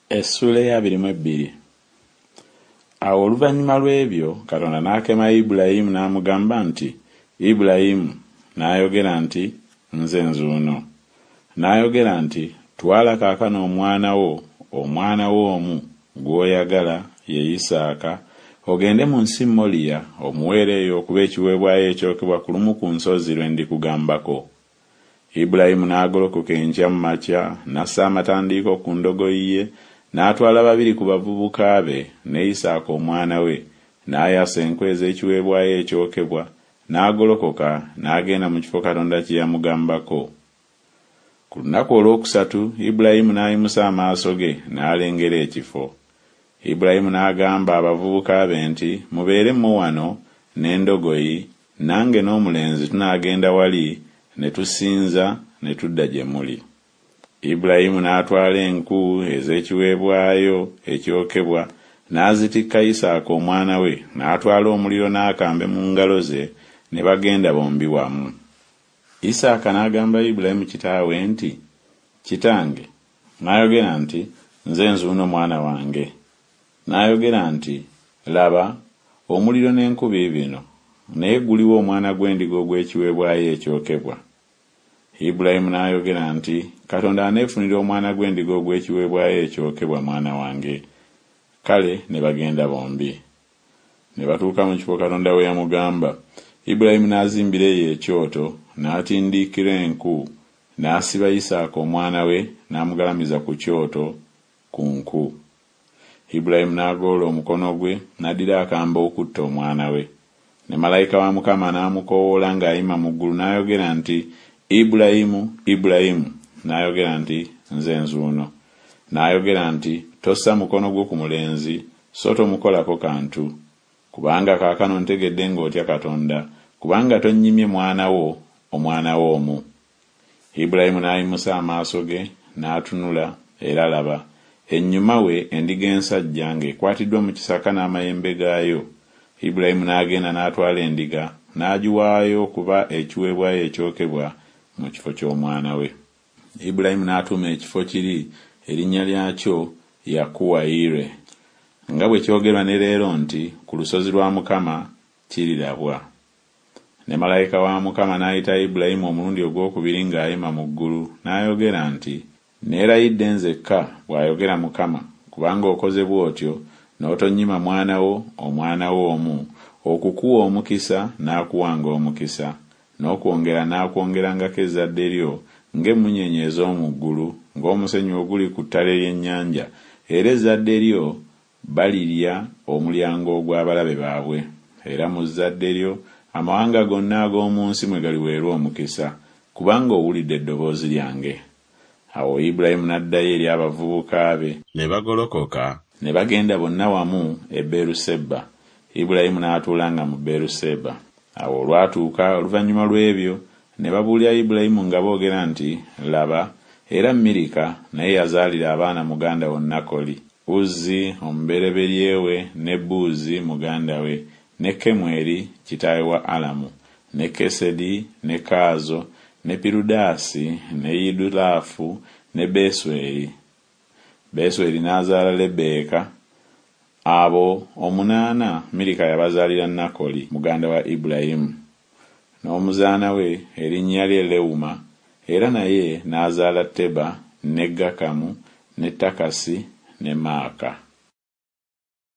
Essula ya 22. Awo oluvannyuma lw'ebyo Katonda n'akema Ibulayimu n'amugamba nti, Ibulayimu, n'ayogera nti, nze nzuuno. N'ayogera nti, twala kaakano omwana wo omu gw'oyagala ye Isaaka, ogende mu nsi Moliya omuweereeyo okuba ekiweebwayo ekyokebwa ku lumu ku nsozi lwe ndikugambako. Ibulayimu n'agolokoka enkya mu makya, n'assa amatandiiko ku ndogoyi ye, n'atwala babiri ku bavubuka be ne Isaaka omwana we, n'ayasa enkwe ez'ekiweebwayo ekyokebwa, n'agolokoka n'agenda mu kifo Katonda kye yamugambako. Ku lunaku olwokusatu Ibulayimu n'ayimusa amaaso ge n'alengera ekifo. Ibulayimu n'agamba abavubuka be nti, mubeeremu wano n'endogoyi, nange n'omulenzi tunaagenda wali ne tusinza ne tudda gye muli. Ibulayimu n'atwala enku ez'ekiweebwayo ekyokebwa, n'azitikka Isaaka omwana we, n'atwala omuliro n'akambe mu ngalo ze, ne bagenda bombi wamu. Isaaka n'agamba Ibulayimu kitaawe nti, kitange. N'ayogera nti, nze nzuuno mwana wange. N'ayogera nti, laba, omuliro n'enku biibino, naye guliwo omwana gw'endiga ogw'ekiweebwayo ekyokebwa. Ibulayimu n'ayogera nti, Katonda aneefunira omwana gw'endiga ogw'ekiweebwayo ekyokebwa mwana wange. Kale ne bagenda bombi. Ne batuuka mu kifo Katonda we yamugamba. Ibulayimu n'azimbira eyo ekyoto, n'atindiikira enku, n'asiba Isaaka omwana we, n'amugalamiza ku kyoto ku nku. Ibulayimu n'agoola omukono gwe, n'addira akambe okutta omwana we. Ne malayika wa Mukama n'amukoowoola ng'ayima mu ggulu, n'ayogera nti, Ibulayimu, Ibulayimu. N'ayogera nti, nze nzuuno. N'ayogera nti, tossa mukono gwo ku mulenzi, so tomukolako kantu. Kubanga kaakano ntegedde ng'otya Katonda, kubanga tonnyimye omwana wo omu. Ibulayimu n'ayimusa amaaso ge, n'atunula, era laba, ennyuma we endiga ensajja ng'ekwatiddwa mu kisaka n'amayembe gaayo. Ibulayimu n'agenda n'atwala endiga, n'agiwaayo okuba ekiweebwayo ekyokebwa mu kifo ky'omwana we. Ibulayimu n'atuuma ekifo kiri erinnya lyakyo Yakuwayire, nga bwe kyogerwa ne leero nti, ku lusozi lwa Mukama kirirabwa. Ne malayika wa Mukama n'ayita Ibulayimu omulundi ogwokubiri ng'ayima mu ggulu, n'ayogera nti, neerayidde nzekka bw'ayogera Mukama, kubanga okoze bw'otyo, n'otonnyima omwana wo omu, okukuwa omukisa n'akuwanga omukisa, n'akwongerangako ezzadde lyo ng'emmunyeenye ez'omu ggulu, ng'omusenyu oguli ku ttale ly'ennyanja, era ezzadde lyo balirya omulyango ogw'abalabe baabwe. Era mu zzadde lyo amawanga gonna ag'omu nsi mwe galiweerwa omukisa, kubanga owulidde eddoboozi lyange. Awo Ibulayimu n'addayo eri abavubuka be, ne bagolokoka, ne bagenda bonna wamu e Beeruseba. Ibulayimu n'atuulanga mu Beeruseba. Awo olwatuuka oluvannyuma lw'ebyo, ne babuulira Ibulayimu nga boogera nti, laba, era Mirika naye yazaalira abaana muganda we Nakoli, Uzzi omubereberye we, ne Buuzi muganda we, ne Kemweri kitaawe wa Alamu, ne Kesedi, ne Kaazo, ne Pirudaasi, ne Yidulaafu, ne Besweri. Besweri n'azaala Lebbeeka. Abo 8 Mirika yabazaalira Nakoli muganda wa Ibulayimu. N'omuzaana we erinnya lye Lewuma, era naye n'azaala Teba, ne Gakamu, ne Takasi, ne Maaka.